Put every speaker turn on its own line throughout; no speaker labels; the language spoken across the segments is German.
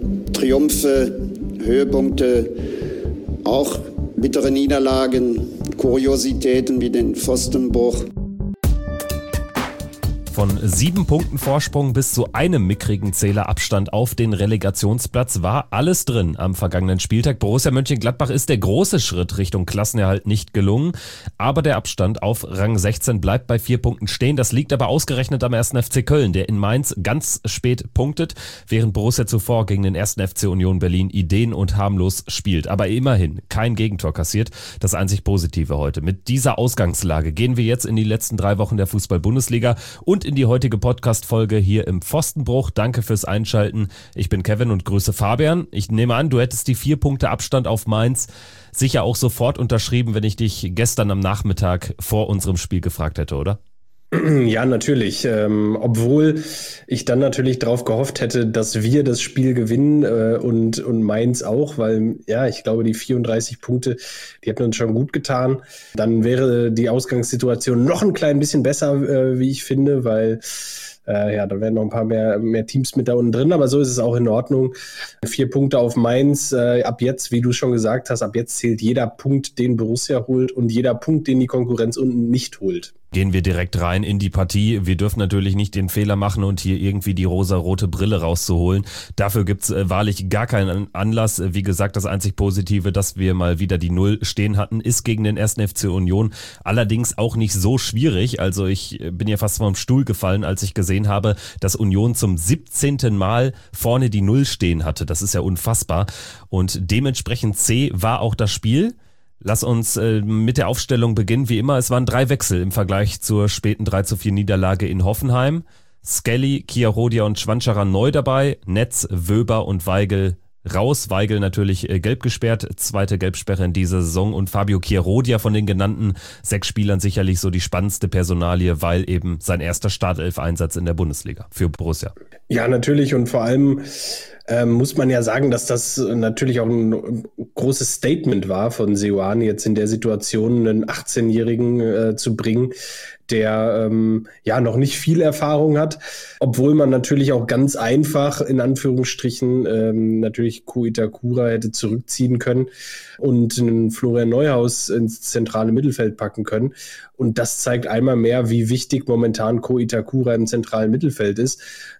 Triumphe, Höhepunkte, auch bittere Niederlagen, Kuriositäten wie den Pfostenbruch.
Von 7 Punkten Vorsprung bis zu einem mickrigen Zählerabstand auf den Relegationsplatz war alles drin am vergangenen Spieltag. Borussia Mönchengladbach ist der große Schritt Richtung Klassenerhalt nicht gelungen, aber der Abstand auf Rang 16 bleibt bei 4 Punkten stehen. Das liegt aber ausgerechnet am 1. FC Köln, der in Mainz ganz spät punktet, während Borussia zuvor gegen den 1. FC Union Berlin ideen- und harmlos spielt. Aber immerhin kein Gegentor kassiert, das einzig Positive heute. Mit dieser Ausgangslage gehen wir jetzt in die letzten 3 Wochen der Fußball-Bundesliga und in die heutige Podcast-Folge hier im Pfostenbruch. Danke fürs Einschalten. Ich bin Kevin und grüße Fabian. Ich nehme an, du hättest die 4 Punkte Abstand auf Mainz sicher auch sofort unterschrieben, wenn ich dich gestern am Nachmittag vor unserem Spiel gefragt hätte, oder?
Ja, natürlich. Obwohl ich dann natürlich darauf gehofft hätte, dass wir das Spiel gewinnen und Mainz auch, weil ja, ich glaube, die 34 Punkte, die hätten uns schon gut getan. Dann wäre die Ausgangssituation noch ein klein bisschen besser, wie ich finde, weil da wären noch ein paar mehr Teams mit da unten drin, aber so ist es auch in Ordnung. 4 Punkte auf Mainz, ab jetzt, wie du schon gesagt hast, ab jetzt zählt jeder Punkt, den Borussia holt und jeder Punkt, den die Konkurrenz unten nicht holt.
Gehen wir direkt rein in die Partie. Wir dürfen natürlich nicht den Fehler machen und hier irgendwie die rosa-rote Brille rauszuholen. Dafür gibt's wahrlich gar keinen Anlass. Wie gesagt, das einzig Positive, dass wir mal wieder die 0 stehen hatten, ist gegen den 1. FC Union. Allerdings auch nicht so schwierig. Also ich bin ja fast vom Stuhl gefallen, als ich gesehen habe, dass Union zum 17. Mal vorne die 0 stehen hatte. Das ist ja unfassbar. Und dementsprechend zäh war auch das Spiel. Lass uns mit der Aufstellung beginnen. Wie immer, es waren 3 Wechsel im Vergleich zur späten 3:4 Niederlage in Hoffenheim. Skelly, Chiarodia und Schwanscherer neu dabei. Netz, Wöber und Weigl raus. Weigl natürlich gelb gesperrt, 2. Gelbsperre in dieser Saison. Und Fabio Chiarodia von den genannten 6 Spielern sicherlich so die spannendste Personalie, weil eben sein erster Startelf-Einsatz in der Bundesliga für Borussia.
Ja, natürlich, und vor allem muss man ja sagen, dass das natürlich auch ein großes Statement war von Seoane, jetzt in der Situation einen 18-Jährigen zu bringen, der noch nicht viel Erfahrung hat, obwohl man natürlich auch ganz einfach, in Anführungsstrichen, natürlich Ko Itakura hätte zurückziehen können und einen Florian Neuhaus ins zentrale Mittelfeld packen können. Und das zeigt einmal mehr, wie wichtig momentan Ko Itakura im zentralen Mittelfeld ist.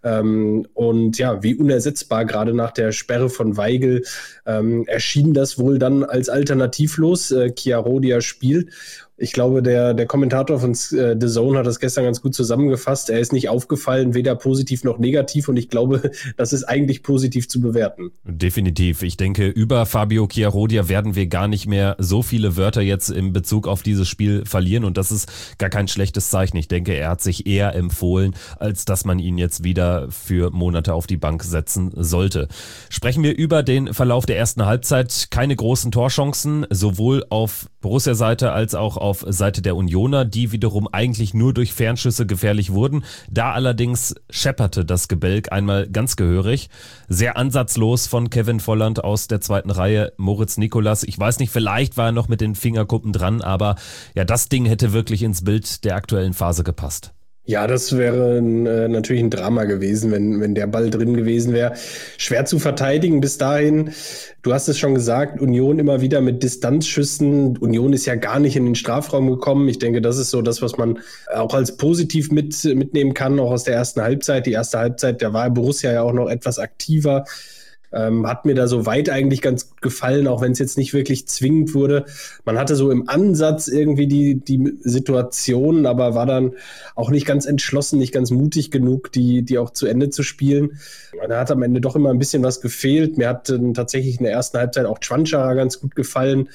Und ja, wie unersetzbar, gerade nach der Sperre von Weigl, erschien das wohl dann als alternativlos. Chiarodia spielt. Ich glaube, der Kommentator von The Zone hat das gestern ganz gut zusammengefasst. Er ist nicht aufgefallen, weder positiv noch negativ. Und ich glaube, das ist eigentlich positiv zu bewerten.
Definitiv. Ich denke, über Fabio Chiarodia werden wir gar nicht mehr so viele Wörter jetzt in Bezug auf dieses Spiel verlieren. Und das ist gar kein schlechtes Zeichen. Ich denke, er hat sich eher empfohlen, als dass man ihn jetzt wieder für Monate auf die Bank setzen sollte. Sprechen wir über den Verlauf der ersten Halbzeit. Keine großen Torchancen, sowohl auf Borussia-Seite als auch auf Seite der Unioner, die wiederum eigentlich nur durch Fernschüsse gefährlich wurden. Da allerdings schepperte das Gebälk einmal ganz gehörig. Sehr ansatzlos von Kevin Volland aus der 2. Reihe. Moritz Nicolas, ich weiß nicht, vielleicht war er noch mit den Fingerkuppen dran, aber ja, das Ding hätte wirklich ins Bild der aktuellen Phase gepasst.
Ja, das wäre natürlich ein Drama gewesen, wenn der Ball drin gewesen wäre. Schwer zu verteidigen bis dahin. Du hast es schon gesagt, Union immer wieder mit Distanzschüssen. Union ist ja gar nicht in den Strafraum gekommen. Ich denke, das ist so das, was man auch als positiv mitnehmen kann, auch aus der ersten Halbzeit. Die erste Halbzeit, da war Borussia ja auch noch etwas aktiver. Hat mir da so weit eigentlich ganz gut gefallen, auch wenn es jetzt nicht wirklich zwingend wurde. Man hatte so im Ansatz irgendwie die Situation, aber war dann auch nicht ganz entschlossen, nicht ganz mutig genug, die auch zu Ende zu spielen. Da hat am Ende doch immer ein bisschen was gefehlt. Mir hat tatsächlich in der ersten Halbzeit auch Schwanscherer ganz gut gefallen.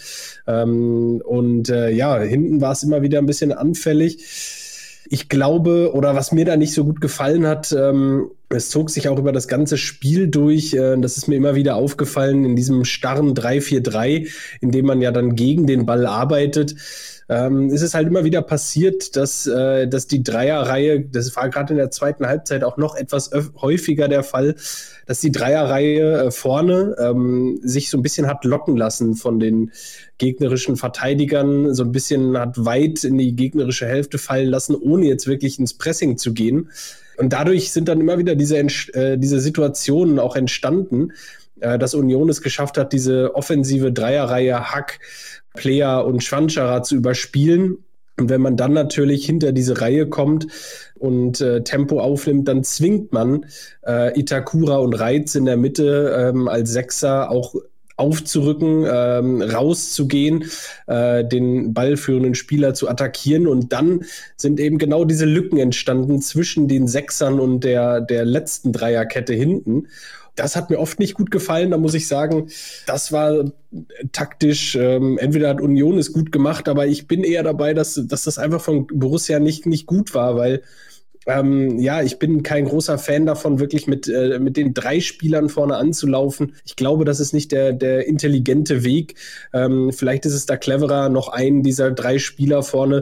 Hinten war es immer wieder ein bisschen anfällig. Ich glaube, oder was mir da nicht so gut gefallen hat, es zog sich auch über das ganze Spiel durch. Das ist mir immer wieder aufgefallen in diesem starren 3-4-3, in dem man ja dann gegen den Ball arbeitet. Ist es halt immer wieder passiert, dass die Dreierreihe, das war gerade in der zweiten Halbzeit auch noch etwas häufiger der Fall, dass die Dreierreihe vorne sich so ein bisschen hat locken lassen von den gegnerischen Verteidigern, so ein bisschen hat weit in die gegnerische Hälfte fallen lassen, ohne jetzt wirklich ins Pressing zu gehen. Und dadurch sind dann immer wieder diese Situationen auch entstanden, dass Union es geschafft hat, diese offensive Dreierreihe Hack, Player und Schwanschara zu überspielen. Und wenn man dann natürlich hinter diese Reihe kommt und Tempo aufnimmt, dann zwingt man Itakura und Reitz in der Mitte als Sechser auch aufzurücken, rauszugehen, den ballführenden Spieler zu attackieren. Und dann sind eben genau diese Lücken entstanden zwischen den Sechsern und der letzten Dreierkette hinten. Das hat mir oft nicht gut gefallen, da muss ich sagen, das war taktisch, entweder hat Union es gut gemacht, aber ich bin eher dabei, dass das einfach von Borussia nicht gut war, weil ich bin kein großer Fan davon, wirklich mit den 3 Spielern vorne anzulaufen. Ich glaube, das ist nicht der intelligente Weg. Vielleicht ist es da cleverer, noch einen dieser 3 Spieler vorne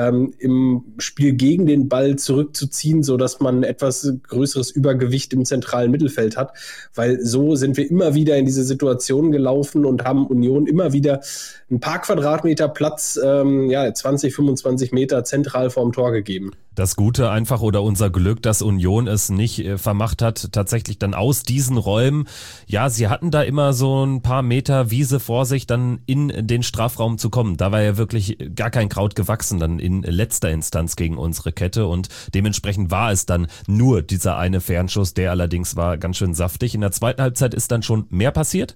im Spiel gegen den Ball zurückzuziehen, sodass man etwas größeres Übergewicht im zentralen Mittelfeld hat. Weil so sind wir immer wieder in diese Situation gelaufen und haben Union immer wieder ein paar Quadratmeter Platz, 20, 25 Meter zentral vorm Tor gegeben.
Das Gute einfach oder unser Glück, dass Union es nicht vermacht hat, tatsächlich dann aus diesen Räumen, ja, sie hatten da immer so ein paar Meter Wiese vor sich, dann in den Strafraum zu kommen. Da war ja wirklich gar kein Kraut gewachsen dann in letzter Instanz gegen unsere Kette und dementsprechend war es dann nur dieser eine Fernschuss, der allerdings war ganz schön saftig. In der zweiten Halbzeit ist dann schon mehr passiert.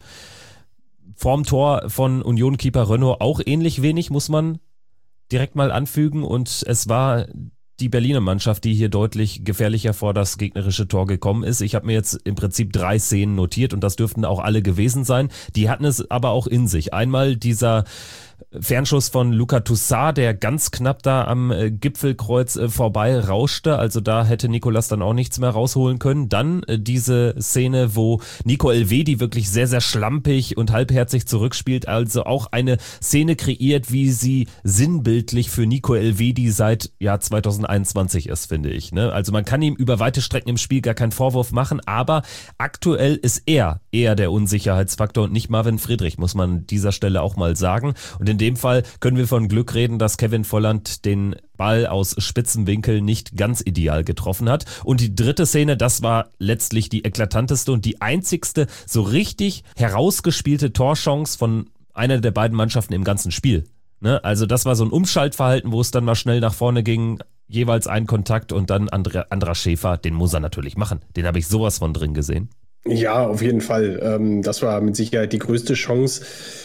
Vorm Tor von Union-Keeper Renaud auch ähnlich wenig, muss man direkt mal anfügen und es war die Berliner Mannschaft, die hier deutlich gefährlicher vor das gegnerische Tor gekommen ist. Ich habe mir jetzt im Prinzip 3 Szenen notiert und das dürften auch alle gewesen sein. Die hatten es aber auch in sich. Einmal dieser Fernschuss von Luca Toussaint, der ganz knapp da am Gipfelkreuz vorbei rauschte, also da hätte Nicolas dann auch nichts mehr rausholen können. Dann diese Szene, wo Nico Elvedi wirklich sehr, sehr schlampig und halbherzig zurückspielt, also auch eine Szene kreiert, wie sie sinnbildlich für Nico Elvedi seit 2021 ist, finde ich. Ne? Also man kann ihm über weite Strecken im Spiel gar keinen Vorwurf machen, aber aktuell ist er eher der Unsicherheitsfaktor und nicht Marvin Friedrich, muss man an dieser Stelle auch mal sagen. Und in dem Fall können wir von Glück reden, dass Kevin Volland den Ball aus spitzen Winkel nicht ganz ideal getroffen hat. Und die dritte Szene, das war letztlich die eklatanteste und die einzigste so richtig herausgespielte Torchance von einer der beiden Mannschaften im ganzen Spiel. Ne? Also das war so ein Umschaltverhalten, wo es dann mal schnell nach vorne ging, jeweils ein Kontakt und dann Andra Schäfer, den muss er natürlich machen. Den habe ich sowas von drin gesehen.
Ja, auf jeden Fall. Das war mit Sicherheit die größte Chance.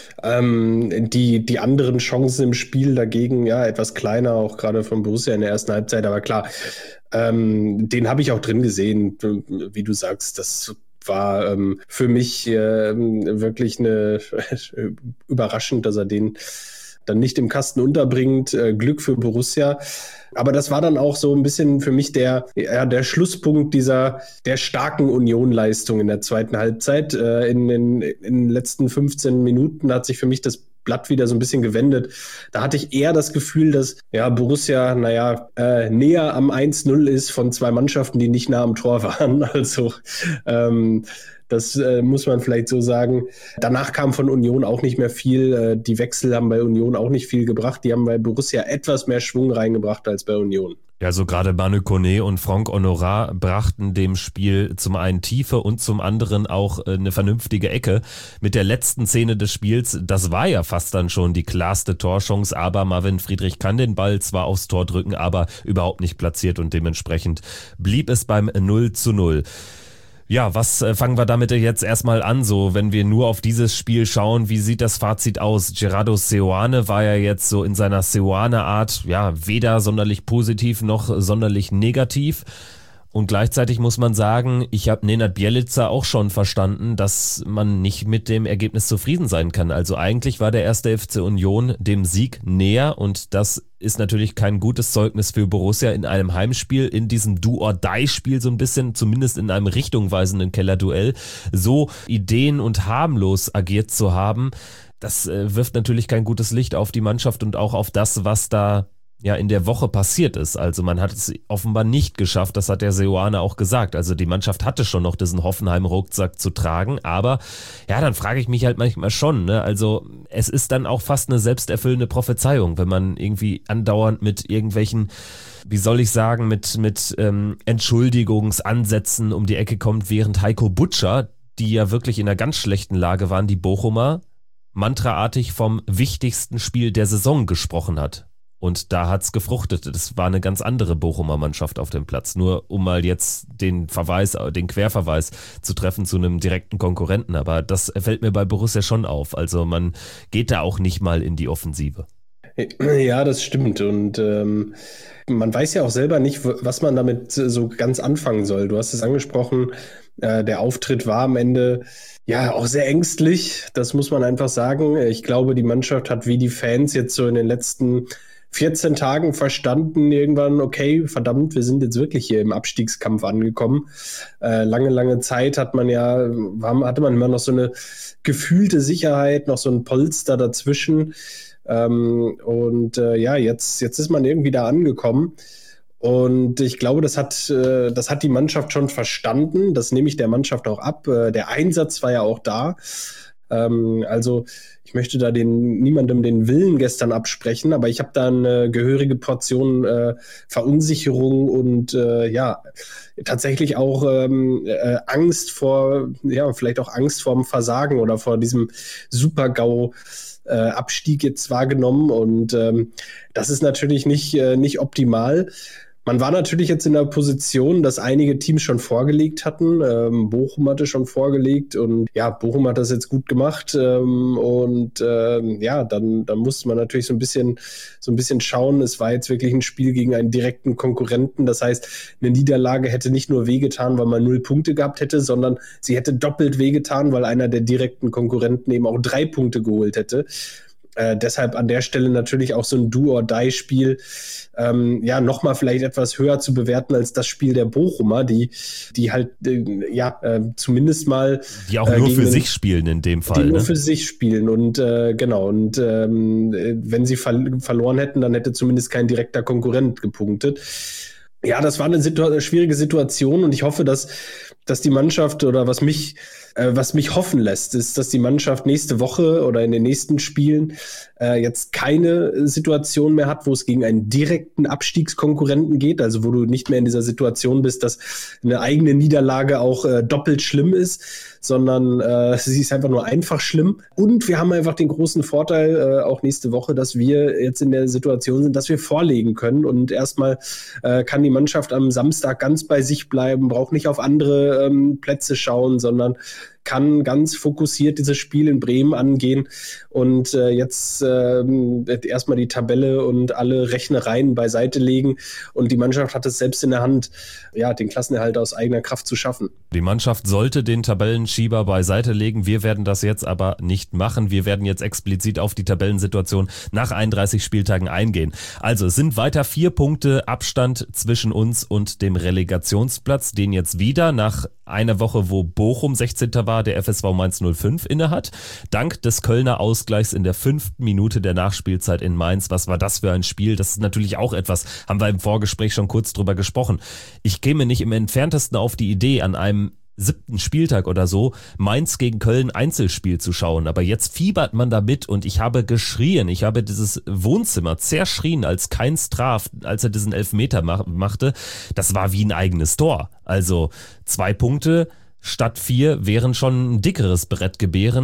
Die anderen Chancen im Spiel dagegen, etwas kleiner, auch gerade von Borussia in der ersten Halbzeit, aber klar, den habe ich auch drin gesehen, wie du sagst, das war für mich wirklich überraschend, dass er den dann nicht im Kasten unterbringt, Glück für Borussia. Aber das war dann auch so ein bisschen für mich der Schlusspunkt der starken Union-Leistung in der zweiten Halbzeit. In den letzten 15 Minuten hat sich für mich das Blatt wieder so ein bisschen gewendet. Da hatte ich eher das Gefühl, dass Borussia näher am 1-0 ist von 2 Mannschaften, die nicht nah am Tor waren. Also das muss man vielleicht so sagen. Danach kam von Union auch nicht mehr viel. Die Wechsel haben bei Union auch nicht viel gebracht. Die haben bei Borussia etwas mehr Schwung reingebracht als bei Union.
Ja, so gerade Manu Koné und Franck Honorat brachten dem Spiel zum einen Tiefe und zum anderen auch eine vernünftige Ecke. Mit der letzten Szene des Spiels, das war ja fast dann schon die klarste Torchance, aber Marvin Friedrich kann den Ball zwar aufs Tor drücken, aber überhaupt nicht platziert und dementsprechend blieb es beim 0:0. Ja, was fangen wir damit jetzt erstmal an, so wenn wir nur auf dieses Spiel schauen, wie sieht das Fazit aus? Gerardo Seoane war ja jetzt so in seiner Seoane-Art, weder sonderlich positiv noch sonderlich negativ. Und gleichzeitig muss man sagen, ich habe Nenad Bjelica auch schon verstanden, dass man nicht mit dem Ergebnis zufrieden sein kann. Also eigentlich war der 1. FC Union dem Sieg näher und das ist natürlich kein gutes Zeugnis für Borussia in einem Heimspiel, in diesem Do-or-Die-Spiel so ein bisschen, zumindest in einem richtungweisenden Kellerduell, so ideen- und harmlos agiert zu haben. Das wirft natürlich kein gutes Licht auf die Mannschaft und auch auf das, was da ja in der Woche passiert ist. Also man hat es offenbar nicht geschafft, das hat der Seoane auch gesagt. Also die Mannschaft hatte schon noch diesen Hoffenheim-Rucksack zu tragen, aber ja, dann frage ich mich halt manchmal schon, ne? Also es ist dann auch fast eine selbsterfüllende Prophezeiung, wenn man irgendwie andauernd mit irgendwelchen, wie soll ich sagen, mit Entschuldigungsansätzen um die Ecke kommt, während Heiko Butscher, die ja wirklich in einer ganz schlechten Lage waren, die Bochumer, mantraartig vom wichtigsten Spiel der Saison gesprochen hat. Und da hat's gefruchtet. Das war eine ganz andere Bochumer Mannschaft auf dem Platz. Nur um mal jetzt den Querverweis zu treffen zu einem direkten Konkurrenten. Aber das fällt mir bei Borussia schon auf. Also man geht da auch nicht mal in die Offensive.
Ja, das stimmt. Und man weiß ja auch selber nicht, was man damit so ganz anfangen soll. Du hast es angesprochen, der Auftritt war am Ende ja auch sehr ängstlich. Das muss man einfach sagen. Ich glaube, die Mannschaft hat wie die Fans jetzt so in den letzten 14 Tagen verstanden irgendwann, okay, verdammt, wir sind jetzt wirklich hier im Abstiegskampf angekommen. Lange Zeit hatte man immer noch so eine gefühlte Sicherheit, noch so ein Polster dazwischen. Jetzt ist man irgendwie da angekommen. Und ich glaube, das hat die Mannschaft schon verstanden. Das nehme ich der Mannschaft auch ab. Der Einsatz war ja auch da. Also ich möchte da niemandem den Willen gestern absprechen, aber ich habe da eine gehörige Portion Verunsicherung und tatsächlich auch Angst vielleicht auch Angst vorm Versagen oder vor diesem Super-GAU Abstieg jetzt wahrgenommen. Und das ist natürlich nicht optimal. Man war natürlich jetzt in der Position, dass einige Teams schon vorgelegt hatten. Bochum hatte schon vorgelegt und ja, Bochum hat das jetzt gut gemacht. Dann musste man natürlich so ein bisschen schauen. Es war jetzt wirklich ein Spiel gegen einen direkten Konkurrenten. Das heißt, eine Niederlage hätte nicht nur wehgetan, weil man 0 Punkte gehabt hätte, sondern sie hätte doppelt wehgetan, weil einer der direkten Konkurrenten eben auch 3 Punkte geholt hätte. Deshalb an der Stelle natürlich auch so ein Do-or-Die-Spiel nochmal vielleicht etwas höher zu bewerten als das Spiel der Bochumer, die halt zumindest mal
die auch nur für sich spielen in dem Fall.
Die nur für sich spielen und wenn sie verloren hätten, dann hätte zumindest kein direkter Konkurrent gepunktet. Ja, das war eine schwierige Situation und ich hoffe, dass die Mannschaft oder was mich hoffen lässt, ist, dass die Mannschaft nächste Woche oder in den nächsten Spielen jetzt keine Situation mehr hat, wo es gegen einen direkten Abstiegskonkurrenten geht, also wo du nicht mehr in dieser Situation bist, dass eine eigene Niederlage auch doppelt schlimm ist, sondern sie ist einfach nur einfach schlimm. Und wir haben einfach den großen Vorteil, auch nächste Woche, dass wir jetzt in der Situation sind, dass wir vorlegen können und erstmal kann die Mannschaft am Samstag ganz bei sich bleiben, braucht nicht auf andere Plätze schauen, sondern kann ganz fokussiert dieses Spiel in Bremen angehen und jetzt erstmal die Tabelle und alle Rechnereien beiseite legen und die Mannschaft hat es selbst in der Hand, ja, den Klassenerhalt aus eigener Kraft zu schaffen.
Die Mannschaft sollte den Tabellenschieber beiseite legen, wir werden das jetzt aber nicht machen, wir werden jetzt explizit auf die Tabellensituation nach 31 Spieltagen eingehen. Also es sind weiter 4 Punkte Abstand zwischen uns und dem Relegationsplatz, den jetzt wieder nach einer Woche, wo Bochum 16. war, der FSV Mainz 05 innehat. Dank des Kölner Ausgleichs in der 5. Minute der Nachspielzeit in Mainz. Was war das für ein Spiel? Das ist natürlich auch etwas, haben wir im Vorgespräch schon kurz drüber gesprochen. Ich käme nicht im Entferntesten auf die Idee, an einem 7. Spieltag oder so Mainz gegen Köln Einzelspiel zu schauen. Aber jetzt fiebert man da mit und ich habe geschrien. Ich habe dieses Wohnzimmer zerschrien, als Keins traf, als er diesen Elfmeter machte. Das war wie ein eigenes Tor. Also 2 Punkte statt 4 wären schon ein dickeres Brett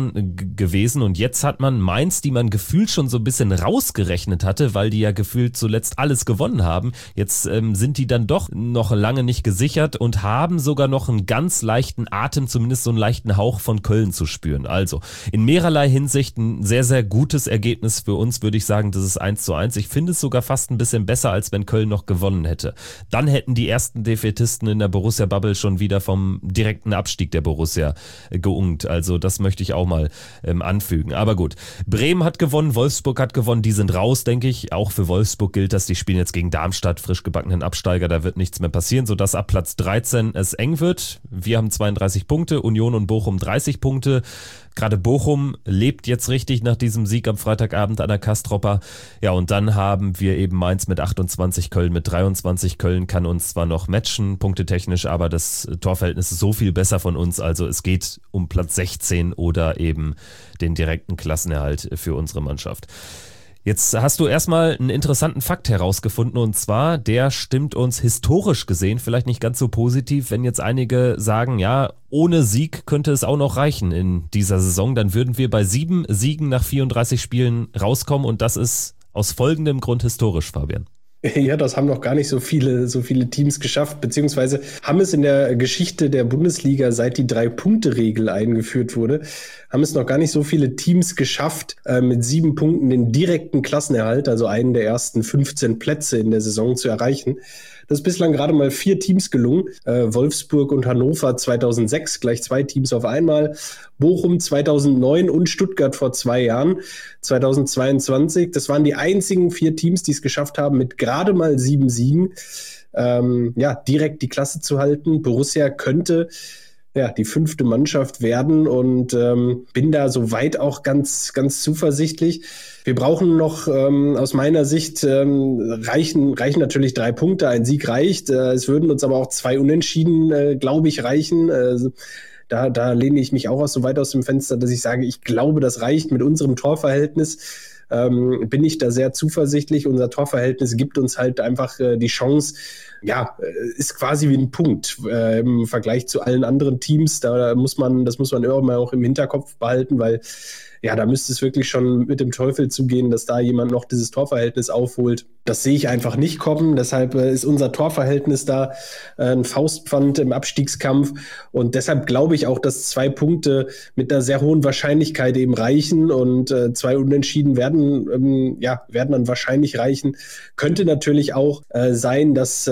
gewesen und jetzt hat man Mainz, die man gefühlt schon so ein bisschen rausgerechnet hatte, weil die ja gefühlt zuletzt alles gewonnen haben. Jetzt sind die dann doch noch lange nicht gesichert und haben sogar noch einen ganz leichten Atem, zumindest so einen leichten Hauch von Köln zu spüren. Also in mehrerlei Hinsicht ein sehr, sehr gutes Ergebnis für uns, würde ich sagen, das ist 1:1. Ich finde es sogar fast ein bisschen besser, als wenn Köln noch gewonnen hätte. Dann hätten die ersten Defätisten in der Borussia-Bubble schon wieder vom direkten Abstieg der Borussia geungt. Also das möchte ich auch mal anfügen. Aber gut, Bremen hat gewonnen, Wolfsburg hat gewonnen, die sind raus, denke ich. Auch für Wolfsburg gilt das, die spielen jetzt gegen Darmstadt, frisch gebackenen Absteiger, da wird nichts mehr passieren, sodass ab Platz 13 es eng wird. Wir haben 32 Punkte, Union und Bochum 30 Punkte. Gerade Bochum lebt jetzt richtig nach diesem Sieg am Freitagabend an der Kastropper. Ja, und dann haben wir eben Mainz mit 28, Köln mit 23. Köln kann uns zwar noch matchen, punktetechnisch, aber das Torverhältnis ist so viel besser von uns. Also es geht um Platz 16 oder eben den direkten Klassenerhalt für unsere Mannschaft. Jetzt hast du erstmal einen interessanten Fakt herausgefunden und zwar, der stimmt uns historisch gesehen vielleicht nicht ganz so positiv, wenn jetzt einige sagen, ja, ohne Sieg könnte es auch noch reichen in dieser Saison, dann würden wir bei 7 Siegen nach 34 Spielen rauskommen und das ist aus folgendem Grund historisch, Fabian.
Ja, das haben noch gar nicht so viele Teams geschafft, beziehungsweise haben es in der Geschichte der Bundesliga, seit die 3-Punkte-Regel eingeführt wurde, haben es noch gar nicht so viele Teams geschafft, mit 7 Punkten den direkten Klassenerhalt, also einen der ersten 15 Plätze in der Saison zu erreichen. Das ist bislang gerade mal 4 Teams gelungen. Wolfsburg und Hannover 2006, gleich 2 Teams auf einmal. Bochum 2009 und Stuttgart vor 2 Jahren, 2022. Das waren die einzigen 4 Teams, die es geschafft haben, mit gerade mal 7 Siegen direkt die Klasse zu halten. Borussia könnte die 5. Mannschaft werden und bin da soweit auch ganz, ganz zuversichtlich. Wir brauchen noch aus meiner Sicht reichen natürlich 3 Punkte, ein Sieg reicht. Es würden uns aber auch 2 Unentschieden, glaube ich, reichen. Da lehne ich mich auch so weit aus dem Fenster, dass ich sage, ich glaube, das reicht mit unserem Torverhältnis. Bin ich da sehr zuversichtlich. Unser Torverhältnis gibt uns halt einfach die Chance, ist quasi wie ein Punkt im Vergleich zu allen anderen Teams. Das muss man immer auch im Hinterkopf behalten, weil da müsste es wirklich schon mit dem Teufel zugehen, dass da jemand noch dieses Torverhältnis aufholt. Das sehe ich einfach nicht kommen. Deshalb ist unser Torverhältnis da ein Faustpfand im Abstiegskampf. Und deshalb glaube ich auch, dass 2 Punkte mit einer sehr hohen Wahrscheinlichkeit eben reichen. Und 2 Unentschieden werden dann wahrscheinlich reichen. Könnte natürlich auch sein, dass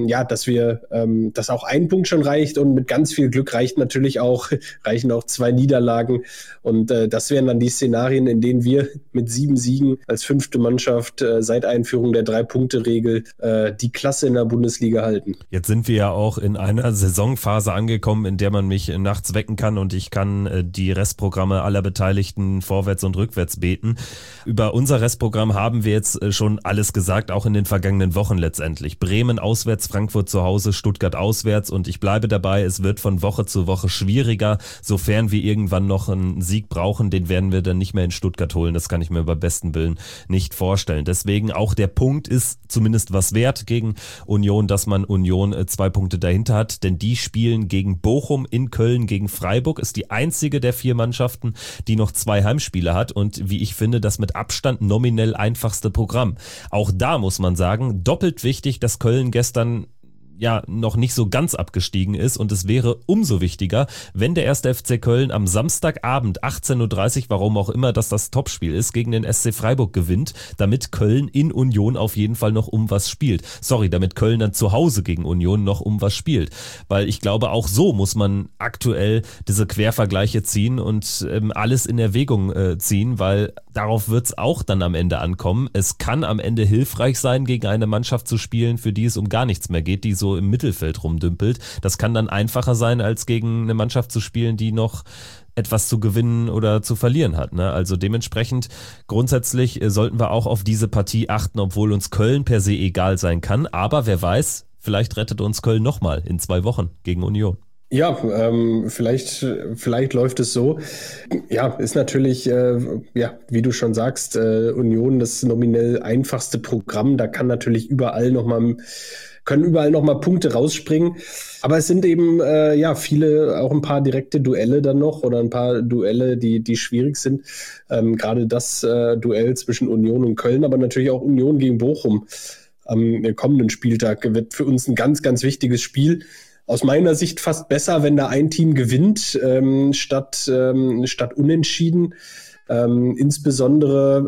auch ein Punkt schon reicht. Und mit ganz viel Glück reichen auch 2 Niederlagen. Und das wären dann die Szenarien, in denen wir mit 7 Siegen als 5. Mannschaft seit Einführung der 3-Punkte-Regel die Klasse in der Bundesliga halten.
Jetzt sind wir ja auch in einer Saisonphase angekommen, in der man mich nachts wecken kann und ich kann die Restprogramme aller Beteiligten vorwärts und rückwärts beten. Über unser Restprogramm haben wir jetzt schon alles gesagt, auch in den vergangenen Wochen letztendlich. Bremen auswärts, Frankfurt zu Hause, Stuttgart auswärts und ich bleibe dabei, es wird von Woche zu Woche schwieriger, sofern wir irgendwann noch einen Sieg brauchen, den werden wir dann nicht mehr in Stuttgart holen, das kann ich mir bei besten Willen nicht vorstellen. Deswegen auch der Punkt ist zumindest was wert gegen Union, dass man Union 2 Punkte dahinter hat, denn die spielen gegen Bochum, in Köln, gegen Freiburg, ist die einzige der 4 Mannschaften, die noch 2 Heimspiele hat und wie ich finde, das mit Abstand nominell einfachste Programm. Auch da muss man sagen, doppelt wichtig, dass Köln gestern noch nicht so ganz abgestiegen ist und es wäre umso wichtiger, wenn der 1. FC Köln am Samstagabend 18.30 Uhr, warum auch immer das Topspiel ist, gegen den SC Freiburg gewinnt, damit Köln in Union auf jeden Fall noch um was spielt. Damit Köln dann zu Hause gegen Union noch um was spielt. Weil ich glaube, auch so muss man aktuell diese Quervergleiche ziehen und alles in Erwägung ziehen, weil darauf wird es auch dann am Ende ankommen. Es kann am Ende hilfreich sein, gegen eine Mannschaft zu spielen, für die es um gar nichts mehr geht, die so im Mittelfeld rumdümpelt. Das kann dann einfacher sein, als gegen eine Mannschaft zu spielen, die noch etwas zu gewinnen oder zu verlieren hat. Ne? Also dementsprechend grundsätzlich sollten wir auch auf diese Partie achten, obwohl uns Köln per se egal sein kann. Aber wer weiß, vielleicht rettet uns Köln nochmal in 2 Wochen gegen Union.
Ja, vielleicht läuft es so. Ja, ist natürlich, wie du schon sagst, Union das nominell einfachste Programm. Da kann natürlich überall noch mal Punkte rausspringen. Aber es sind eben viele, auch ein paar direkte Duelle dann noch oder ein paar Duelle, die schwierig sind. Gerade das Duell zwischen Union und Köln, aber natürlich auch Union gegen Bochum am kommenden Spieltag wird für uns ein ganz, ganz wichtiges Spiel. Aus meiner Sicht fast besser, wenn da ein Team gewinnt, statt unentschieden. Insbesondere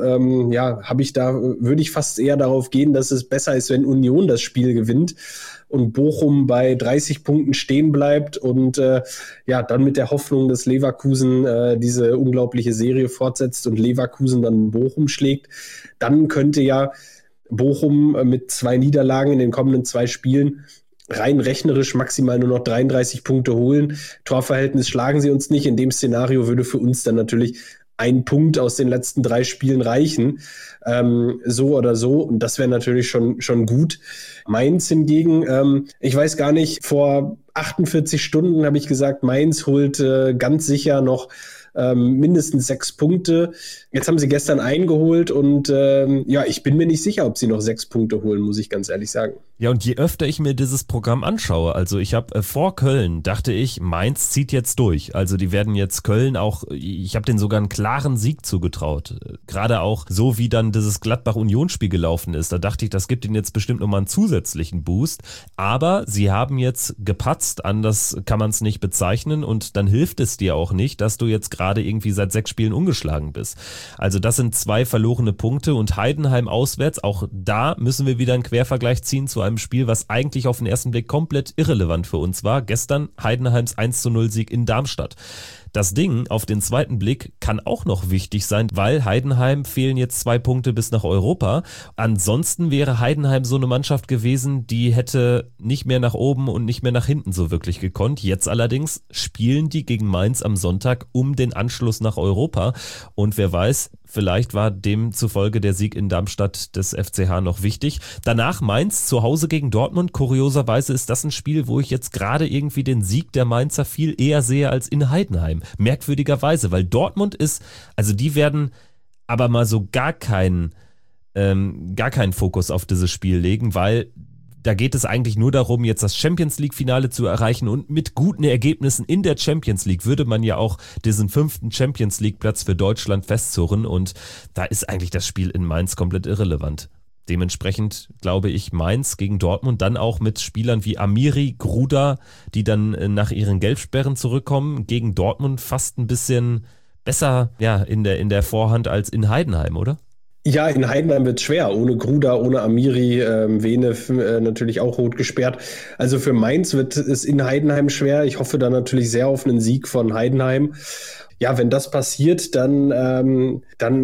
würde ich fast eher darauf gehen, dass es besser ist, wenn Union das Spiel gewinnt und Bochum bei 30 Punkten stehen bleibt und dann mit der Hoffnung, dass Leverkusen diese unglaubliche Serie fortsetzt und Leverkusen dann Bochum schlägt. Dann könnte ja Bochum mit 2 Niederlagen in den kommenden 2 Spielen rein rechnerisch maximal nur noch 33 Punkte holen. Torverhältnis schlagen sie uns nicht. In dem Szenario würde für uns dann natürlich ein Punkt aus den letzten 3 Spielen reichen. So oder so. Und das wäre natürlich schon gut. Mainz hingegen, ich weiß gar nicht, vor 48 Stunden habe ich gesagt, Mainz holt ganz sicher noch mindestens 6 Punkte. Jetzt haben sie gestern eingeholt und ich bin mir nicht sicher, ob sie noch 6 Punkte holen, muss ich ganz ehrlich sagen.
Ja, und je öfter ich mir dieses Programm anschaue, also ich habe vor Köln, dachte ich, Mainz zieht jetzt durch. Also die werden jetzt Köln auch, ich habe denen sogar einen klaren Sieg zugetraut. Gerade auch so, wie dann dieses Gladbach-Union-Spiel gelaufen ist. Da dachte ich, das gibt ihnen jetzt bestimmt nochmal einen zusätzlichen Boost. Aber sie haben jetzt gepatzt, anders kann man es nicht bezeichnen und dann hilft es dir auch nicht, dass du jetzt gerade irgendwie seit 6 Spielen ungeschlagen bist. Also das sind 2 verlorene Punkte und Heidenheim auswärts, auch da müssen wir wieder einen Quervergleich ziehen zu einem Spiel, was eigentlich auf den ersten Blick komplett irrelevant für uns war. Gestern Heidenheims 1:0-Sieg in Darmstadt. Das Ding auf den zweiten Blick kann auch noch wichtig sein, weil Heidenheim fehlen jetzt 2 Punkte bis nach Europa. Ansonsten wäre Heidenheim so eine Mannschaft gewesen, die hätte nicht mehr nach oben und nicht mehr nach hinten so wirklich gekonnt. Jetzt allerdings spielen die gegen Mainz am Sonntag um den Anschluss nach Europa. Und wer weiß, vielleicht war demzufolge der Sieg in Darmstadt des FCH noch wichtig. Danach Mainz zu Hause gegen Dortmund. Kurioserweise ist das ein Spiel, wo ich jetzt gerade irgendwie den Sieg der Mainzer viel eher sehe als in Heidenheim. Merkwürdigerweise, weil Dortmund ist, also die werden aber mal so gar keinen Fokus auf dieses Spiel legen, weil da geht es eigentlich nur darum, jetzt das Champions-League-Finale zu erreichen und mit guten Ergebnissen in der Champions League würde man ja auch diesen 5. Champions-League-Platz für Deutschland festzurren und da ist eigentlich das Spiel in Mainz komplett irrelevant. Dementsprechend glaube ich Mainz gegen Dortmund, dann auch mit Spielern wie Amiri, Gruda, die dann nach ihren Gelbsperren zurückkommen, gegen Dortmund fast ein bisschen besser in der Vorhand als in Heidenheim, oder?
Ja, in Heidenheim wird es schwer, ohne Gruda, ohne Amiri, Vene natürlich auch rot gesperrt. Also für Mainz wird es in Heidenheim schwer. Ich hoffe da natürlich sehr auf einen Sieg von Heidenheim. Ja, wenn das passiert, dann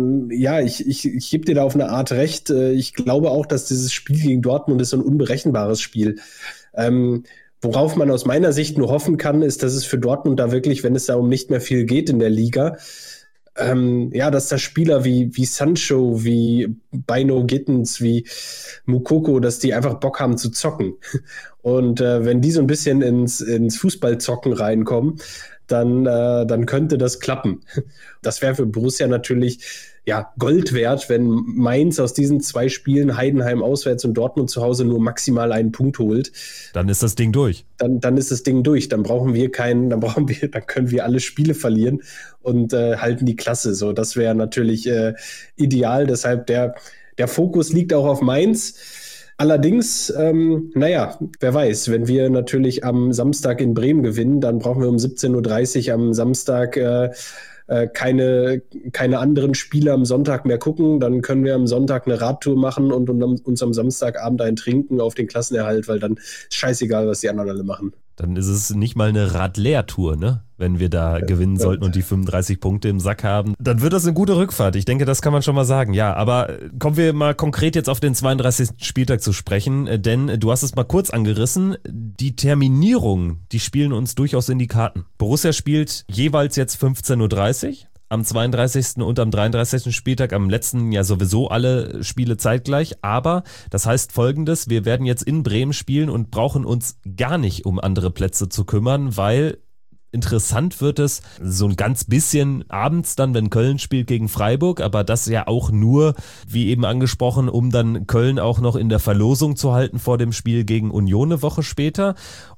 ich gebe dir da auf eine Art recht. Ich glaube auch, dass dieses Spiel gegen Dortmund ist so ein unberechenbares Spiel. Worauf man aus meiner Sicht nur hoffen kann, ist, dass es für Dortmund da wirklich, wenn es da um nicht mehr viel geht in der Liga, dass da Spieler wie Sancho, wie Bino Gittens, wie Moukoko, dass die einfach Bock haben zu zocken. Und wenn die so ein bisschen ins Fußballzocken reinkommen, dann könnte das klappen. Das wäre für Borussia natürlich Gold wert, wenn Mainz aus diesen 2 Spielen, Heidenheim auswärts und Dortmund zu Hause, nur maximal einen Punkt holt.
Dann ist das Ding durch.
Dann ist das Ding durch. Dann können wir alle Spiele verlieren und halten die Klasse. So, das wäre natürlich ideal. Deshalb der Fokus liegt auch auf Mainz. Allerdings, wer weiß, wenn wir natürlich am Samstag in Bremen gewinnen, dann brauchen wir um 17:30 Uhr am Samstag keine anderen Spiele am Sonntag mehr gucken. Dann können wir am Sonntag eine Radtour machen und uns am Samstagabend einen trinken auf den Klassenerhalt, weil dann ist scheißegal, was die anderen alle machen.
Dann ist es nicht mal eine Radleertour, ne? Wenn wir da gewinnen sollten und die 35 Punkte im Sack haben. Dann wird das eine gute Rückfahrt. Ich denke, das kann man schon mal sagen. Ja, aber kommen wir mal konkret jetzt auf den 32. Spieltag zu sprechen, denn du hast es mal kurz angerissen. Die Terminierungen, die spielen uns durchaus in die Karten. Borussia spielt jeweils jetzt 15:30 Uhr. Am 32. und am 33. Spieltag, am letzten ja sowieso alle Spiele zeitgleich, aber das heißt Folgendes, wir werden jetzt in Bremen spielen und brauchen uns gar nicht um andere Plätze zu kümmern, weil interessant wird es so ein ganz bisschen abends dann, wenn Köln spielt gegen Freiburg, aber das ja auch nur, wie eben angesprochen, um dann Köln auch noch in der Verlosung zu halten vor dem Spiel gegen Union eine Woche später.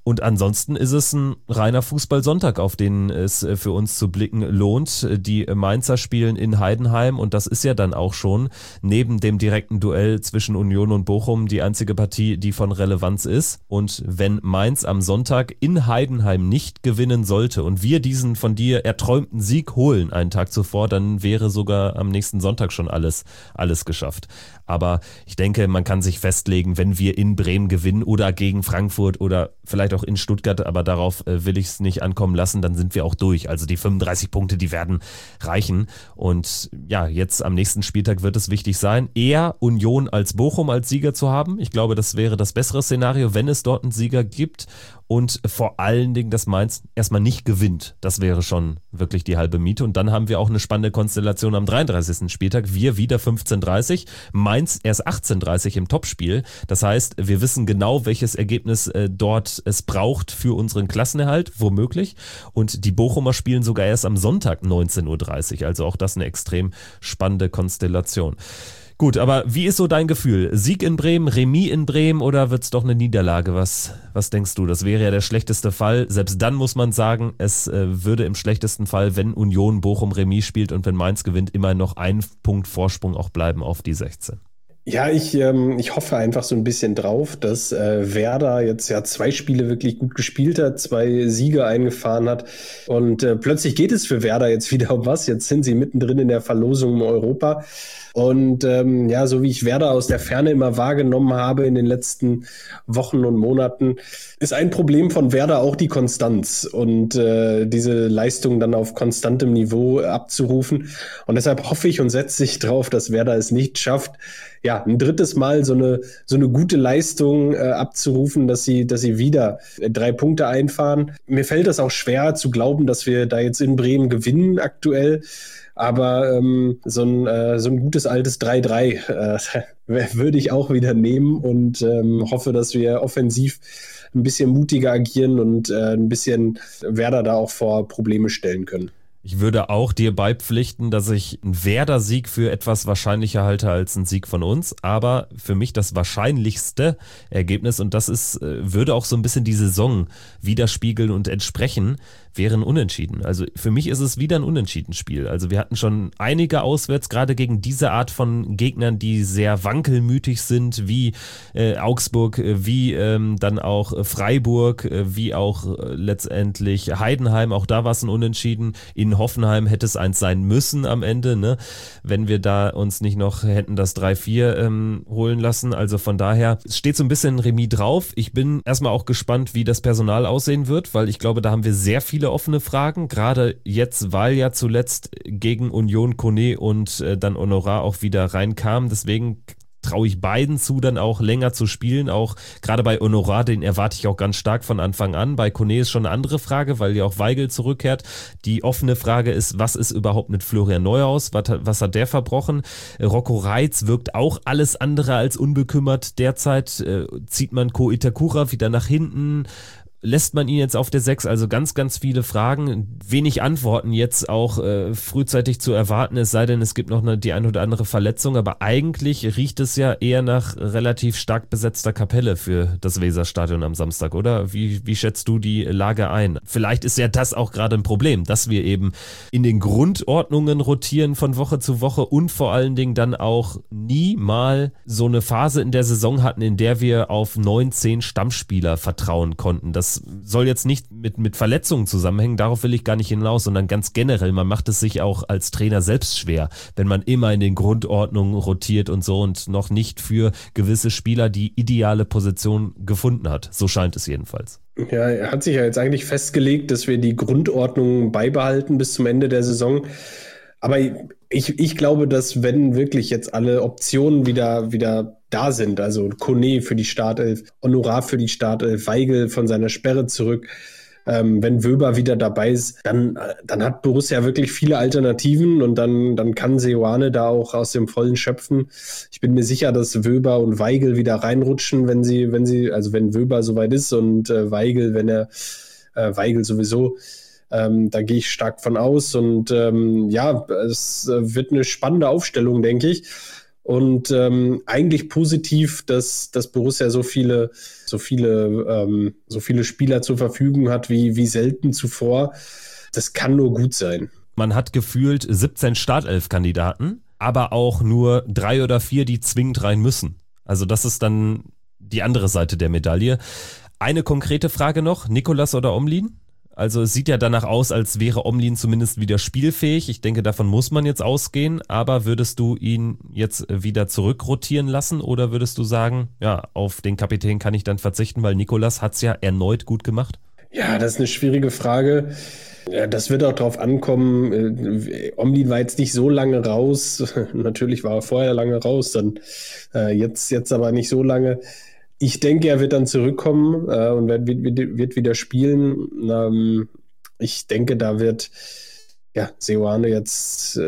Und ansonsten ist es ein reiner Fußballsonntag, auf den es für uns zu blicken lohnt. Die Mainzer spielen in Heidenheim und das ist ja dann auch schon neben dem direkten Duell zwischen Union und Bochum die einzige Partie, die von Relevanz ist. Und wenn Mainz am Sonntag in Heidenheim nicht gewinnen sollte und wir diesen von dir erträumten Sieg holen einen Tag zuvor, dann wäre sogar am nächsten Sonntag schon alles geschafft. Aber ich denke, man kann sich festlegen, wenn wir in Bremen gewinnen oder gegen Frankfurt oder vielleicht auch in Stuttgart, aber darauf will ich es nicht ankommen lassen, dann sind wir auch durch. Also die 35 Punkte, die werden reichen. Und ja, jetzt am nächsten Spieltag wird es wichtig sein, eher Union als Bochum als Sieger zu haben. Ich glaube, das wäre das bessere Szenario, wenn es dort einen Sieger gibt. Und vor allen Dingen, dass Mainz erstmal nicht gewinnt. Das wäre schon wirklich die halbe Miete. Und dann haben wir auch eine spannende Konstellation am 33. Spieltag. Wir wieder 15:30, Mainz erst 18:30 im Topspiel. Das heißt, wir wissen genau, welches Ergebnis dort es braucht für unseren Klassenerhalt, womöglich. Und die Bochumer spielen sogar erst am Sonntag 19:30 Uhr. Also auch das eine extrem spannende Konstellation. Gut, aber wie ist so dein Gefühl? Sieg in Bremen, Remis in Bremen oder wird es doch eine Niederlage? Was denkst du? Das wäre ja der schlechteste Fall. Selbst dann muss man sagen, es würde im schlechtesten Fall, wenn Union Bochum Remis spielt und wenn Mainz gewinnt, immer noch ein Punkt Vorsprung auch bleiben auf die 16.
Ja, ich hoffe einfach so ein bisschen drauf, dass Werder jetzt ja 2 Spiele wirklich gut gespielt hat, 2 Siege eingefahren hat und plötzlich geht es für Werder jetzt wieder um was. Jetzt sind sie mittendrin in der Verlosung in Europa. Und so wie ich Werder aus der Ferne immer wahrgenommen habe in den letzten Wochen und Monaten, ist ein Problem von Werder auch die Konstanz und diese Leistung dann auf konstantem Niveau abzurufen. Und deshalb hoffe ich und setze ich drauf, dass Werder es nicht schafft, ja, ein drittes Mal so eine gute Leistung abzurufen, dass sie wieder 3 Punkte einfahren. Mir fällt das auch schwer zu glauben, dass wir da jetzt in Bremen gewinnen aktuell. Aber so ein gutes altes 3-3 würde ich auch wieder nehmen und hoffe, dass wir offensiv ein bisschen mutiger agieren und ein bisschen Werder da auch vor Probleme stellen können.
Ich würde auch dir beipflichten, dass ich einen Werder-Sieg für etwas wahrscheinlicher halte als einen Sieg von uns, aber für mich das wahrscheinlichste Ergebnis, und das ist, würde auch so ein bisschen die Saison widerspiegeln und entsprechen, wären Unentschieden. Also für mich ist es wieder ein Unentschieden-Spiel. Also wir hatten schon einige auswärts, gerade gegen diese Art von Gegnern, die sehr wankelmütig sind, wie Augsburg, wie dann auch Freiburg, wie auch letztendlich Heidenheim. Auch da war es ein Unentschieden. In Hoffenheim hätte es eins sein müssen am Ende, ne? Wenn wir da uns nicht noch hätten das 3-4 holen lassen. Also von daher, es steht so ein bisschen Remis drauf. Ich bin erstmal auch gespannt, wie das Personal aussehen wird, weil ich glaube, da haben wir sehr viele offene Fragen, gerade jetzt, weil ja zuletzt gegen Union Kone und dann Honorar auch wieder reinkam. Deswegen traue ich beiden zu, dann auch länger zu spielen. Auch gerade bei Honorar, den erwarte ich auch ganz stark von Anfang an. Bei Kone ist schon eine andere Frage, weil ja auch Weigl zurückkehrt. Die offene Frage ist, was ist überhaupt mit Florian Neuhaus? Was hat der verbrochen? Rocco Reitz wirkt auch alles andere als unbekümmert derzeit. Zieht man Ko Itakura wieder nach hinten? Lässt man ihn jetzt auf der 6? Also ganz, ganz viele Fragen, wenig Antworten jetzt auch frühzeitig zu erwarten, es sei denn, es gibt noch die ein oder andere Verletzung, aber eigentlich riecht es ja eher nach relativ stark besetzter Kapelle für das Weserstadion am Samstag, oder? Wie schätzt du die Lage ein? Vielleicht ist ja das auch gerade ein Problem, dass wir eben in den Grundordnungen rotieren von Woche zu Woche und vor allen Dingen dann auch nie mal so eine Phase in der Saison hatten, in der wir auf 9, 10 Stammspieler vertrauen konnten. Das soll jetzt nicht mit Verletzungen zusammenhängen, darauf will ich gar nicht hinaus, sondern ganz generell, man macht es sich auch als Trainer selbst schwer, wenn man immer in den Grundordnungen rotiert und so und noch nicht für gewisse Spieler die ideale Position gefunden hat. So scheint es jedenfalls.
Ja, er hat sich ja jetzt eigentlich festgelegt, dass wir die Grundordnung beibehalten bis zum Ende der Saison. Aber ich glaube, dass wenn wirklich jetzt alle Optionen wieder da sind, also Kone für die Startelf, Honorar für die Startelf, Weigl von seiner Sperre zurück, wenn Wöber wieder dabei ist, dann hat Borussia wirklich viele Alternativen und dann kann Seoane da auch aus dem Vollen schöpfen. Ich bin mir sicher, dass Wöber und Weigl wieder reinrutschen, wenn Wöber soweit ist und Weigl, Weigl sowieso. Da gehe ich stark von aus und es wird eine spannende Aufstellung, denke ich. Und eigentlich positiv, dass Borussia so viele Spieler zur Verfügung hat wie selten zuvor. Das kann nur gut sein.
Man hat gefühlt 17 Startelf-Kandidaten, aber auch nur 3 oder 4, die zwingend rein müssen. Also das ist dann die andere Seite der Medaille. Eine konkrete Frage noch, Nicolas oder Omlin? Also es sieht ja danach aus, als wäre Omlin zumindest wieder spielfähig. Ich denke, davon muss man jetzt ausgehen. Aber würdest du ihn jetzt wieder zurückrotieren lassen oder würdest du sagen, ja, auf den Kapitän kann ich dann verzichten, weil Nicolas hat es ja erneut gut gemacht?
Ja, das ist eine schwierige Frage. Ja, das wird auch drauf ankommen. Omlin war jetzt nicht so lange raus. Natürlich war er vorher lange raus, dann jetzt aber nicht so lange. Ich denke, er wird dann zurückkommen und wird wieder spielen. Ich denke, da wird Seoane jetzt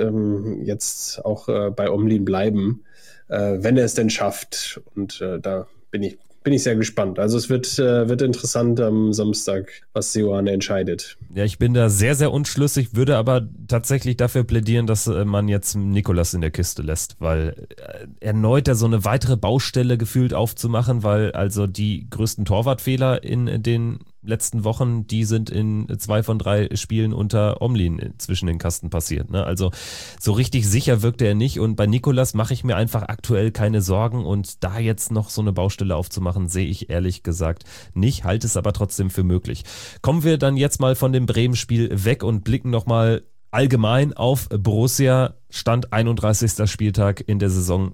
auch bei Omlin bleiben, wenn er es denn schafft. Und da bin ich sehr gespannt. Also es wird interessant am Samstag, was Seoane entscheidet.
Ja, ich bin da sehr, sehr unschlüssig, würde aber tatsächlich dafür plädieren, dass man jetzt Nicolas in der Kiste lässt, weil erneut da so eine weitere Baustelle gefühlt aufzumachen, weil also die größten Torwartfehler in den letzten Wochen, die sind in 2 von 3 Spielen unter Omlin zwischen den Kasten passiert. Ne? Also so richtig sicher wirkte er nicht und bei Nicolas mache ich mir einfach aktuell keine Sorgen und da jetzt noch so eine Baustelle aufzumachen, sehe ich ehrlich gesagt nicht, halte es aber trotzdem für möglich. Kommen wir dann jetzt mal von dem Bremen-Spiel weg und blicken nochmal allgemein auf Borussia. Stand 31. Spieltag in der Saison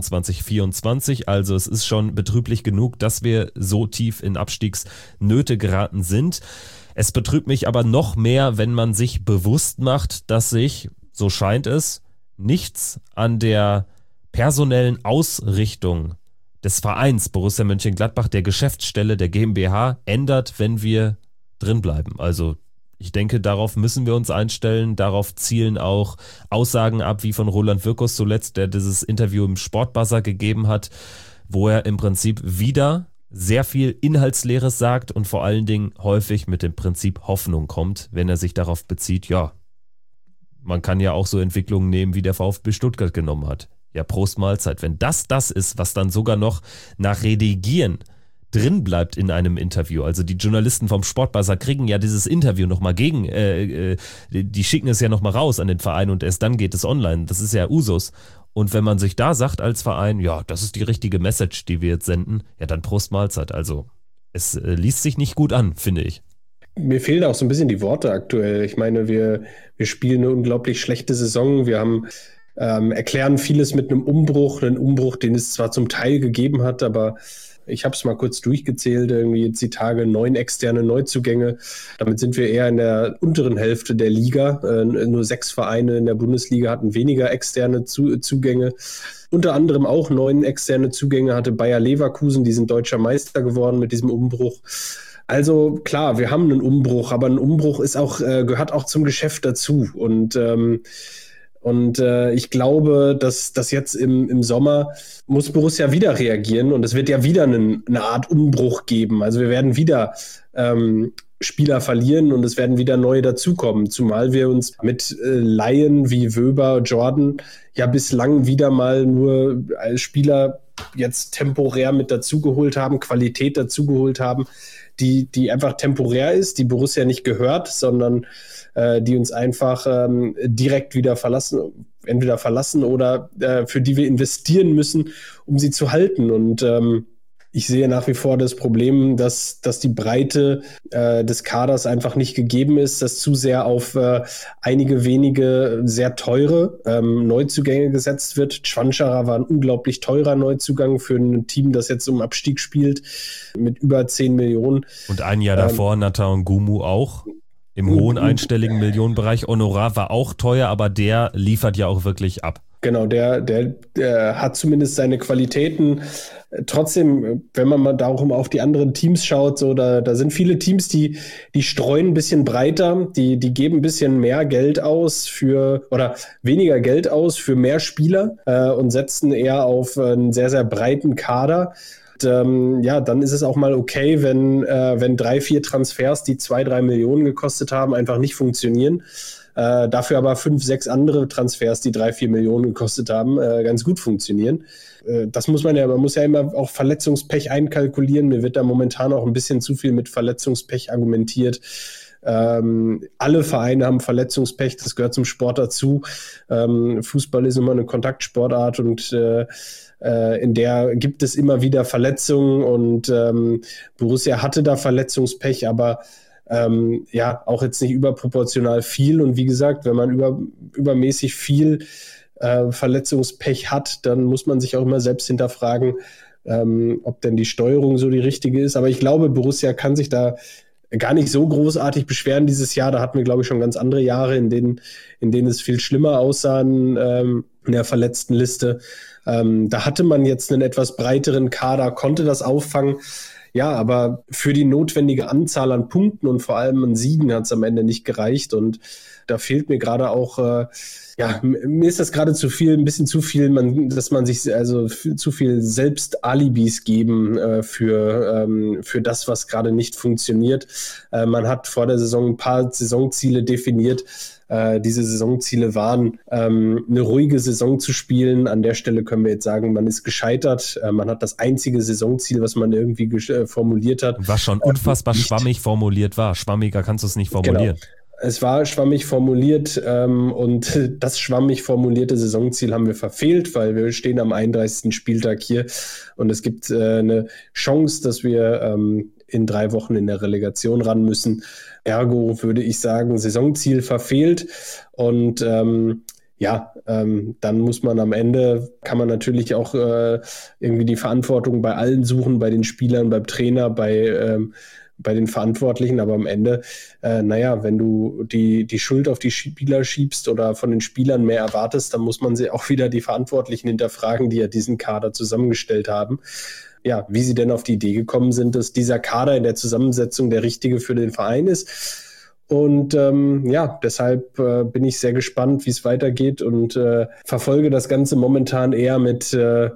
23/24. Also es ist schon betrüblich genug, dass wir so tief in Abstiegsnöte geraten sind. Es betrübt mich aber noch mehr, wenn man sich bewusst macht, dass sich, so scheint es, nichts an der personellen Ausrichtung des Vereins Borussia Mönchengladbach, der Geschäftsstelle, der GmbH, ändert, wenn wir drin bleiben. Also ich denke, darauf müssen wir uns einstellen. Darauf zielen auch Aussagen ab, wie von Roland Wirkus zuletzt, der dieses Interview im Sportbuzzer gegeben hat, wo er im Prinzip wieder sehr viel Inhaltsleeres sagt und vor allen Dingen häufig mit dem Prinzip Hoffnung kommt, wenn er sich darauf bezieht, ja, man kann ja auch so Entwicklungen nehmen, wie der VfB Stuttgart genommen hat. Ja, Prost Mahlzeit. Wenn das ist, was dann sogar noch nach Redigieren drin bleibt in einem Interview. Also die Journalisten vom Sportbuzzer kriegen ja dieses Interview nochmal die schicken es ja nochmal raus an den Verein und erst dann geht es online. Das ist ja Usus. Und wenn man sich da sagt als Verein, ja, das ist die richtige Message, die wir jetzt senden, ja, dann Prost Mahlzeit. Also es liest sich nicht gut an, finde ich.
Mir fehlen auch so ein bisschen die Worte aktuell. Ich meine, wir spielen eine unglaublich schlechte Saison. Wir haben erklären vieles mit einem Umbruch, den es zwar zum Teil gegeben hat, aber ich habe es mal kurz durchgezählt, irgendwie jetzt die Tage 9 externe Neuzugänge. Damit sind wir eher in der unteren Hälfte der Liga. Nur 6 Vereine in der Bundesliga hatten weniger externe Zugänge. Unter anderem auch 9 externe Zugänge hatte Bayer Leverkusen. Die sind deutscher Meister geworden mit diesem Umbruch. Also klar, wir haben einen Umbruch, aber ein Umbruch ist auch, gehört auch zum Geschäft dazu. Und ich glaube, dass das jetzt im Sommer muss Borussia wieder reagieren und es wird ja wieder eine Art Umbruch geben. Also wir werden wieder Spieler verlieren und es werden wieder neue dazukommen. Zumal wir uns mit Laien wie Wöber, Jordan ja bislang wieder mal nur als Spieler jetzt temporär mit dazugeholt haben, Qualität dazugeholt haben, die einfach temporär ist, die Borussia nicht gehört, sondern die uns einfach direkt wieder entweder verlassen oder für die wir investieren müssen, um sie zu halten. Und ich sehe nach wie vor das Problem, dass die Breite des Kaders einfach nicht gegeben ist, dass zu sehr auf einige wenige sehr teure Neuzugänge gesetzt wird. Schwanscherer war ein unglaublich teurer Neuzugang für ein Team, das jetzt um Abstieg spielt, mit über 10 Millionen.
Und ein Jahr davor Nathan Gumu auch. Im hohen einstelligen Millionenbereich. Honorar war auch teuer, aber der liefert ja auch wirklich ab.
Genau, der hat zumindest seine Qualitäten. Trotzdem, wenn man mal darum auf die anderen Teams schaut, so da sind viele Teams, die streuen ein bisschen breiter, die geben ein bisschen mehr Geld aus oder weniger Geld aus für mehr Spieler und setzen eher auf einen sehr, sehr breiten Kader. dann ist es auch mal okay, wenn 3-4 Transfers, die 2-3 Millionen gekostet haben, einfach nicht funktionieren. Dafür aber 5-6 andere Transfers, die 3-4 Millionen gekostet haben, ganz gut funktionieren. Das muss man muss ja immer auch Verletzungspech einkalkulieren. Mir wird da momentan auch ein bisschen zu viel mit Verletzungspech argumentiert. Alle Vereine haben Verletzungspech, das gehört zum Sport dazu. Fußball ist immer eine Kontaktsportart und in der gibt es immer wieder Verletzungen und Borussia hatte da Verletzungspech, aber auch jetzt nicht überproportional viel. Und wie gesagt, wenn man übermäßig viel Verletzungspech hat, dann muss man sich auch immer selbst hinterfragen, ob denn die Steuerung so die richtige ist. Aber ich glaube, Borussia kann sich da gar nicht so großartig beschweren dieses Jahr. Da hatten wir, glaube ich, schon ganz andere Jahre, in denen es viel schlimmer aussah in der verletzten Liste. Da hatte man jetzt einen etwas breiteren Kader, konnte das auffangen. Ja, aber für die notwendige Anzahl an Punkten und vor allem an Siegen hat es am Ende nicht gereicht. Und da fehlt mir gerade auch, mir ist das gerade ein bisschen zu viel, dass man sich also zu viel selbst Alibis geben für das, was gerade nicht funktioniert. Man hat vor der Saison ein paar Saisonziele definiert. Diese Saisonziele waren, eine ruhige Saison zu spielen. An der Stelle können wir jetzt sagen, man ist gescheitert. Man hat das einzige Saisonziel, was man irgendwie formuliert hat.
Was schon unfassbar schwammig formuliert war. Schwammiger kannst du es nicht formulieren.
Genau. Es war schwammig formuliert und das schwammig formulierte Saisonziel haben wir verfehlt, weil wir stehen am 31. Spieltag hier und es gibt eine Chance, dass wir in 3 Wochen in der Relegation ran müssen. Ergo würde ich sagen, Saisonziel verfehlt und dann muss man am Ende, kann man natürlich auch irgendwie die Verantwortung bei allen suchen, bei den Spielern, beim Trainer, bei den Verantwortlichen, aber am Ende, wenn du die Schuld auf die Spieler schiebst oder von den Spielern mehr erwartest, dann muss man sie auch wieder die Verantwortlichen hinterfragen, die ja diesen Kader zusammengestellt haben. Ja, wie sie denn auf die Idee gekommen sind, dass dieser Kader in der Zusammensetzung der richtige für den Verein ist. Und deshalb bin ich sehr gespannt, wie es weitergeht und verfolge das Ganze momentan eher mit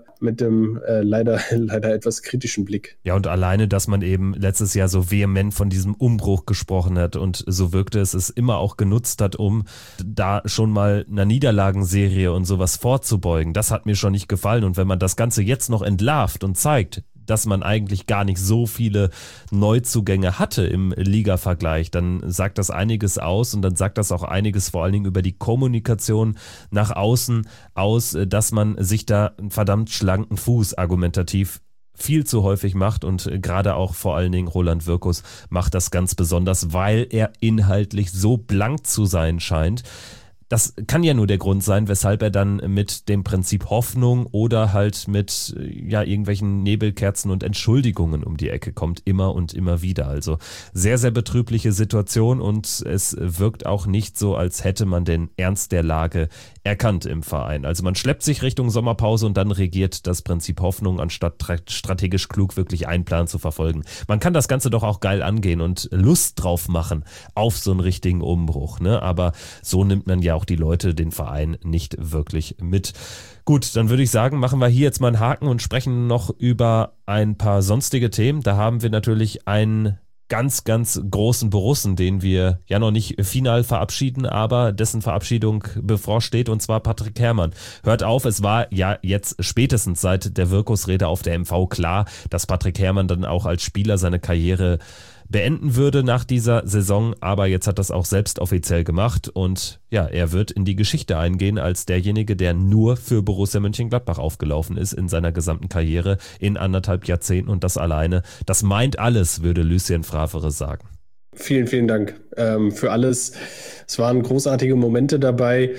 dem leider etwas kritischen Blick.
Ja, und alleine, dass man eben letztes Jahr so vehement von diesem Umbruch gesprochen hat und so wirkte es immer auch genutzt hat, um da schon mal einer Niederlagenserie und sowas vorzubeugen. Das hat mir schon nicht gefallen. Und wenn man das Ganze jetzt noch entlarvt und zeigt, dass man eigentlich gar nicht so viele Neuzugänge hatte im Liga-Vergleich, dann sagt das einiges aus und dann sagt das auch einiges vor allen Dingen über die Kommunikation nach außen aus, dass man sich da einen verdammt schlanken Fuß argumentativ viel zu häufig macht und gerade auch vor allen Dingen Roland Wirkus macht das ganz besonders, weil er inhaltlich so blank zu sein scheint. Das kann ja nur der Grund sein, weshalb er dann mit dem Prinzip Hoffnung oder halt mit irgendwelchen Nebelkerzen und Entschuldigungen um die Ecke kommt, immer und immer wieder. Also sehr, sehr betrübliche Situation und es wirkt auch nicht so, als hätte man den Ernst der Lage erkannt im Verein. Also man schleppt sich Richtung Sommerpause und dann regiert das Prinzip Hoffnung, anstatt strategisch klug wirklich einen Plan zu verfolgen. Man kann das Ganze doch auch geil angehen und Lust drauf machen auf so einen richtigen Umbruch, ne? Aber so nimmt man ja auch die Leute, den Verein nicht wirklich mit. Gut, dann würde ich sagen, machen wir hier jetzt mal einen Haken und sprechen noch über ein paar sonstige Themen. Da haben wir natürlich einen ganz, ganz großen Borussen, den wir ja noch nicht final verabschieden, aber dessen Verabschiedung bevorsteht, und zwar Patrick Herrmann. Hört auf, es war ja jetzt spätestens seit der Wirkus-Rede auf der MV klar, dass Patrick Herrmann dann auch als Spieler seine Karriere beenden würde nach dieser Saison, aber jetzt hat das auch selbst offiziell gemacht und ja, er wird in die Geschichte eingehen als derjenige, der nur für Borussia Mönchengladbach aufgelaufen ist in seiner gesamten Karriere in 1,5 Jahrzehnten und das alleine. Das meint alles, würde Lucien Favre sagen.
Vielen, vielen Dank für alles. Es waren großartige Momente dabei.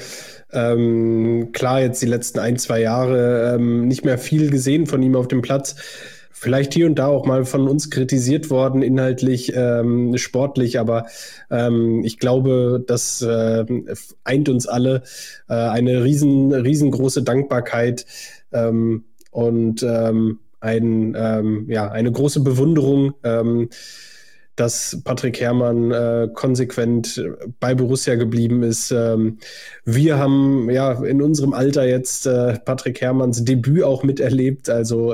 Klar, jetzt die letzten 1-2 Jahre nicht mehr viel gesehen von ihm auf dem Platz. Vielleicht hier und da auch mal von uns kritisiert worden, inhaltlich, sportlich, aber ich glaube, das eint uns alle, eine riesengroße Dankbarkeit und eine große Bewunderung, dass Patrick Herrmann konsequent bei Borussia geblieben ist. Wir haben ja in unserem Alter jetzt Patrick Herrmanns Debüt auch miterlebt, also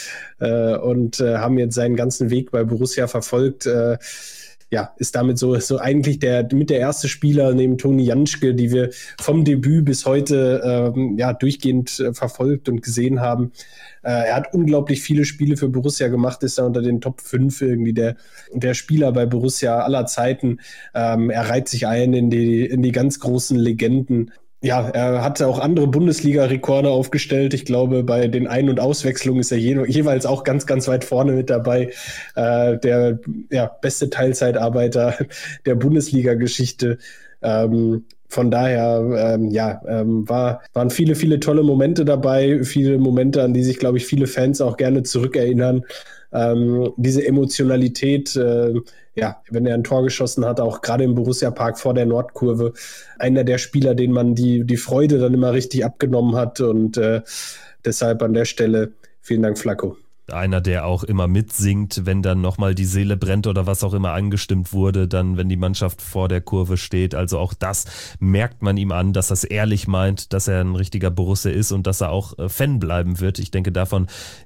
und haben jetzt seinen ganzen Weg bei Borussia verfolgt. Ist damit so eigentlich mit der erste Spieler neben Toni Janschke, die wir vom Debüt bis heute durchgehend verfolgt und gesehen haben. Er hat unglaublich viele Spiele für Borussia gemacht, ist da unter den Top 5 irgendwie der Spieler bei Borussia aller Zeiten. Er reiht sich ein in die ganz großen Legenden. Ja, er hatte auch andere Bundesliga-Rekorde aufgestellt. Ich glaube, bei den Ein- und Auswechslungen ist er jeweils auch ganz, ganz weit vorne mit dabei. Der beste Teilzeitarbeiter der Bundesliga-Geschichte. Von daher, waren viele, viele tolle Momente dabei. Viele Momente, an die sich, glaube ich, viele Fans auch gerne zurückerinnern. Diese Emotionalität, wenn er ein Tor geschossen hat, auch gerade im Borussia-Park vor der Nordkurve, einer der Spieler, denen man die Freude dann immer richtig abgenommen hat, und deshalb an der Stelle vielen Dank, Flacco.
Einer, der auch immer mitsingt, wenn dann nochmal die Seele brennt oder was auch immer angestimmt wurde, dann, wenn die Mannschaft vor der Kurve steht. Also auch das merkt man ihm an, dass er es ehrlich meint, dass er ein richtiger Borussia ist und dass er auch Fan bleiben wird. Ich denke, davon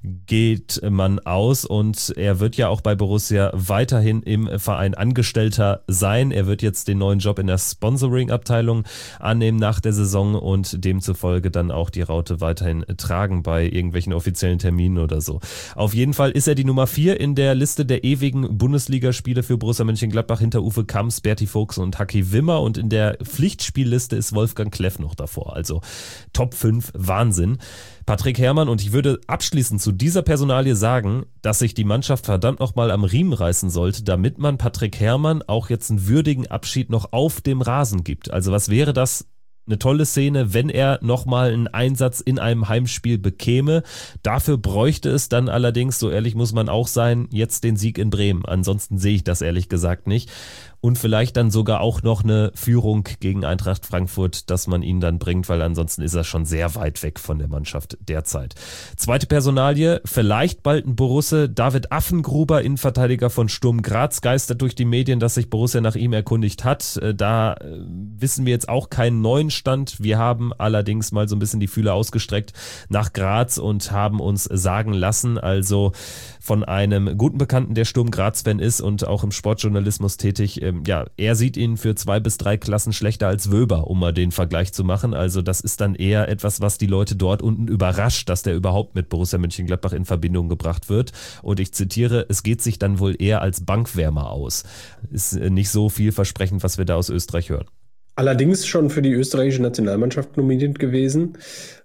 geht man aus, und er wird ja auch bei Borussia weiterhin im Verein Angestellter sein. Er wird jetzt den neuen Job in der Sponsoring-Abteilung annehmen nach der Saison und demzufolge dann auch die Raute weiterhin tragen bei irgendwelchen offiziellen Terminen oder so. Auf jeden Fall ist er die Nummer 4 in der Liste der ewigen Bundesligaspiele für Borussia Mönchengladbach hinter Uwe Kamps, Berti Vogts und Haki Wimmer, und in der Pflichtspielliste ist Wolfgang Kleff noch davor. Also Top 5, Wahnsinn. Patrick Herrmann, und ich würde abschließend zu dieser Personalie sagen, dass sich die Mannschaft verdammt nochmal am Riemen reißen sollte, damit man Patrick Herrmann auch jetzt einen würdigen Abschied noch auf dem Rasen gibt. Also was wäre das? Eine tolle Szene, wenn er nochmal einen Einsatz in einem Heimspiel bekäme. Dafür bräuchte es dann allerdings, so ehrlich muss man auch sein, jetzt den Sieg in Bremen. Ansonsten sehe ich das ehrlich gesagt nicht. Und vielleicht dann sogar auch noch eine Führung gegen Eintracht Frankfurt, dass man ihn dann bringt, weil ansonsten ist er schon sehr weit weg von der Mannschaft derzeit. Zweite Personalie, vielleicht bald ein Borussia. David Affengruber, Innenverteidiger von Sturm Graz, geistert durch die Medien, dass sich Borussia nach ihm erkundigt hat. Da wissen wir jetzt auch keinen neuen Stand. Wir haben allerdings mal so ein bisschen die Fühler ausgestreckt nach Graz und haben uns sagen lassen, also von einem guten Bekannten, der Sturm Graz-Fan ist und auch im Sportjournalismus tätig, er sieht ihn für 2 bis 3 Klassen schlechter als Wöber, um mal den Vergleich zu machen. Also das ist dann eher etwas, was die Leute dort unten überrascht, dass der überhaupt mit Borussia Mönchengladbach in Verbindung gebracht wird. Und ich zitiere, es geht sich dann wohl eher als Bankwärmer aus. Ist nicht so vielversprechend, was wir da aus Österreich hören.
Allerdings schon für die österreichische Nationalmannschaft nominiert gewesen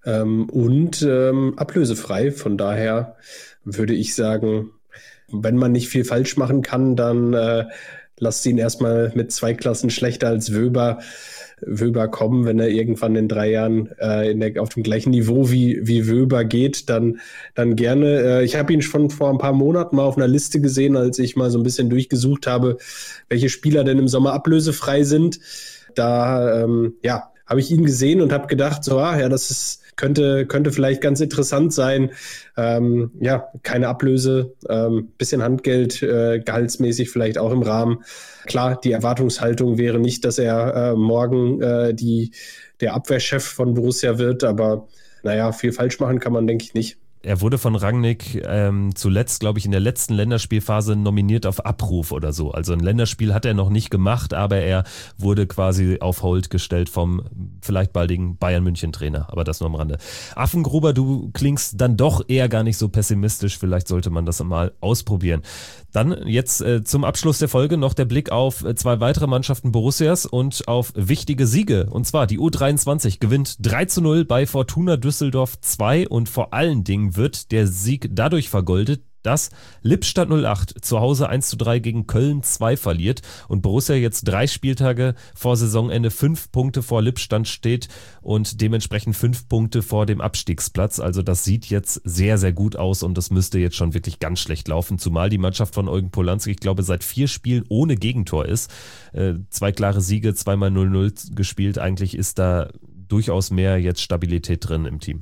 und ablösefrei. Von daher würde ich sagen, wenn man nicht viel falsch machen kann, dann lasst ihn erstmal mit 2 Klassen schlechter als Wöber kommen. Wenn er irgendwann in 3 Jahren auf dem gleichen Niveau wie Wöber geht, dann gerne. Ich habe ihn schon vor ein paar Monaten mal auf einer Liste gesehen, als ich mal so ein bisschen durchgesucht habe, welche Spieler denn im Sommer ablösefrei sind. Da habe ich ihn gesehen und habe gedacht, das könnte vielleicht ganz interessant sein. Keine Ablöse, bisschen Handgeld, gehaltsmäßig vielleicht auch im Rahmen. Klar, die Erwartungshaltung wäre nicht, dass er morgen der Abwehrchef von Borussia wird, aber viel falsch machen kann man, denke ich, nicht.
Er wurde von Rangnick zuletzt, glaube ich, in der letzten Länderspielphase nominiert auf Abruf oder so. Also ein Länderspiel hat er noch nicht gemacht, aber er wurde quasi auf Hold gestellt vom vielleicht baldigen Bayern-München-Trainer. Aber das nur am Rande. Affengruber, du klingst dann doch eher gar nicht so pessimistisch. Vielleicht sollte man das mal ausprobieren. Dann jetzt zum Abschluss der Folge noch der Blick auf 2 weitere Mannschaften Borussias und auf wichtige Siege. Und zwar die U23 gewinnt 3:0 bei Fortuna Düsseldorf 2 und vor allen Dingen wird der Sieg dadurch vergoldet, dass Lippstadt 08 zu Hause 1:3 gegen Köln 2 verliert und Borussia jetzt 3 Spieltage vor Saisonende 5 Punkte vor Lippstadt steht und dementsprechend 5 Punkte vor dem Abstiegsplatz. Also das sieht jetzt sehr, sehr gut aus und das müsste jetzt schon wirklich ganz schlecht laufen, zumal die Mannschaft von Eugen Polanski, ich glaube, seit 4 Spielen ohne Gegentor ist. 2 klare Siege, 2-mal 0-0 gespielt. Eigentlich ist da durchaus mehr jetzt Stabilität drin im Team.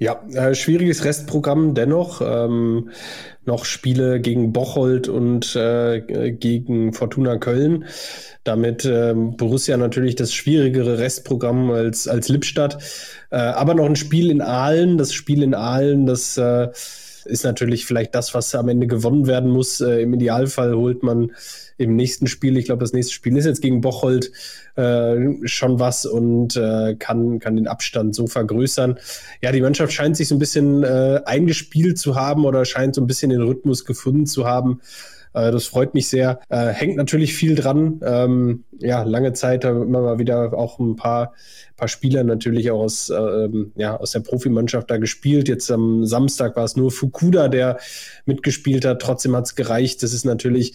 Ja, schwieriges Restprogramm dennoch. Noch Spiele gegen Bocholt und gegen Fortuna Köln. Damit Borussia natürlich das schwierigere Restprogramm als Lippstadt. Aber noch ein Spiel in Aalen. Das Spiel in Aalen, das ist natürlich vielleicht das, was am Ende gewonnen werden muss. Im Idealfall holt man im nächsten Spiel, ich glaube, das nächste Spiel ist jetzt gegen Bocholt, schon was und kann den Abstand so vergrößern. Ja, die Mannschaft scheint sich so ein bisschen eingespielt zu haben oder scheint so ein bisschen den Rhythmus gefunden zu haben. Das freut mich sehr. Hängt natürlich viel dran. Ja, lange Zeit haben immer mal wieder auch ein paar Spieler natürlich auch aus der Profimannschaft da gespielt. Jetzt am Samstag war es nur Fukuda, der mitgespielt hat. Trotzdem hat es gereicht. Das ist natürlich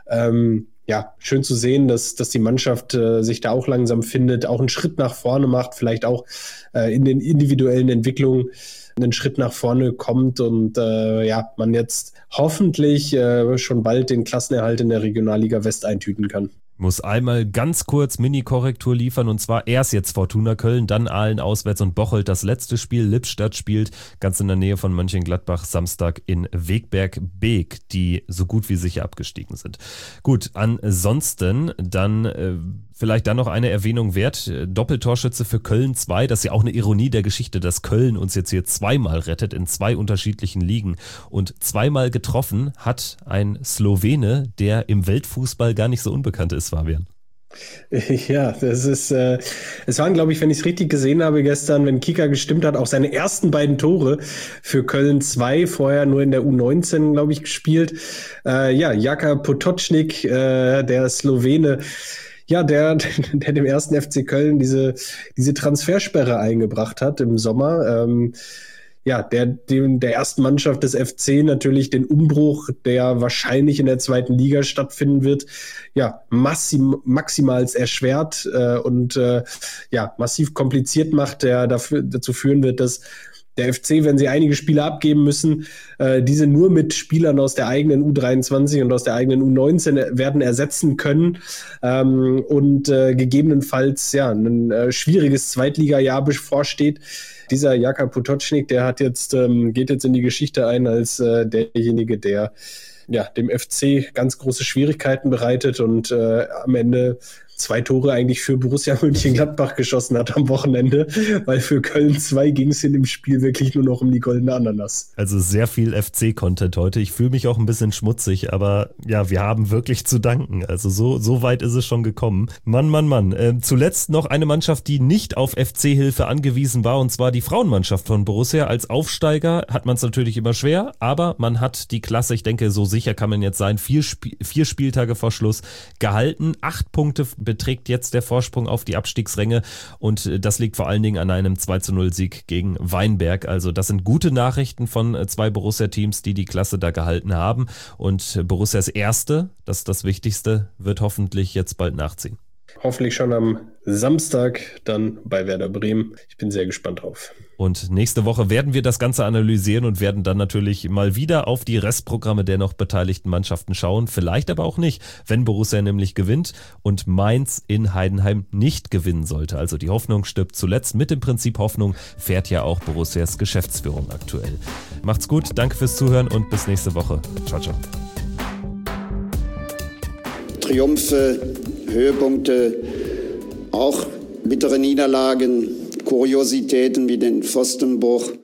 schön zu sehen, dass die Mannschaft sich da auch langsam findet, auch einen Schritt nach vorne macht, vielleicht auch in den individuellen Entwicklungen einen Schritt nach vorne kommt und man jetzt hoffentlich schon bald den Klassenerhalt in der Regionalliga West eintüten kann.
Muss einmal ganz kurz Mini-Korrektur liefern und zwar erst jetzt Fortuna Köln, dann Aalen auswärts und Bocholt das letzte Spiel. Lippstadt spielt ganz in der Nähe von Mönchengladbach Samstag in Wegberg-Beek, die so gut wie sicher abgestiegen sind. Gut, ansonsten dann vielleicht dann noch eine Erwähnung wert. Doppeltorschütze für Köln 2, das ist ja auch eine Ironie der Geschichte, dass Köln uns jetzt hier zweimal rettet in 2 unterschiedlichen Ligen und zweimal getroffen hat ein Slowene, der im Weltfußball gar nicht so unbekannt ist, Fabian.
Ja, das ist, es waren, glaube ich, wenn ich es richtig gesehen habe gestern, wenn Kicker gestimmt hat, auch seine ersten beiden Tore für Köln 2, vorher nur in der U19, glaube ich, gespielt. Jaka Potočnik, der Slowene, ja, der dem ersten FC Köln diese Transfersperre eingebracht hat im Sommer. Der ersten Mannschaft des FC natürlich den Umbruch, der wahrscheinlich in der 2. Liga stattfinden wird, maximal erschwert und massiv kompliziert macht, der dazu führen wird, dass der FC, wenn sie einige Spiele abgeben müssen, diese nur mit Spielern aus der eigenen U23 und aus der eigenen U19 werden ersetzen können und gegebenenfalls ein schwieriges Zweitliga-Jahr bevorsteht. Dieser Jaka Potočnik, der geht jetzt in die Geschichte ein als derjenige, der dem FC ganz große Schwierigkeiten bereitet und am Ende 2 Tore eigentlich für Borussia Mönchengladbach geschossen hat am Wochenende, weil für Köln 2 ging es in dem Spiel wirklich nur noch um die goldene Ananas.
Also sehr viel FC-Content heute. Ich fühle mich auch ein bisschen schmutzig, aber ja, wir haben wirklich zu danken. Also so weit ist es schon gekommen. Mann. Zuletzt noch eine Mannschaft, die nicht auf FC-Hilfe angewiesen war, und zwar die Frauenmannschaft von Borussia. Als Aufsteiger hat man es natürlich immer schwer, aber man hat die Klasse, ich denke, so sicher kann man jetzt sein, 4 Spieltage vor Schluss gehalten. 8 Punkte beträgt jetzt der Vorsprung auf die Abstiegsränge und das liegt vor allen Dingen an einem 2-0-Sieg gegen Weinberg. Also das sind gute Nachrichten von 2 Borussia-Teams, die Klasse da gehalten haben und Borussias Erste, das ist das Wichtigste, wird hoffentlich jetzt bald nachziehen.
Hoffentlich schon am Samstag dann bei Werder Bremen. Ich bin sehr gespannt drauf.
Und nächste Woche werden wir das Ganze analysieren und werden dann natürlich mal wieder auf die Restprogramme der noch beteiligten Mannschaften schauen. Vielleicht aber auch nicht, wenn Borussia nämlich gewinnt und Mainz in Heidenheim nicht gewinnen sollte. Also die Hoffnung stirbt zuletzt. Mit dem Prinzip Hoffnung fährt ja auch Borussias Geschäftsführung aktuell. Macht's gut, danke fürs Zuhören und bis nächste Woche. Ciao, ciao.
Triumphe, Höhepunkte, auch bittere Niederlagen, Kuriositäten wie den Pfostenbruch.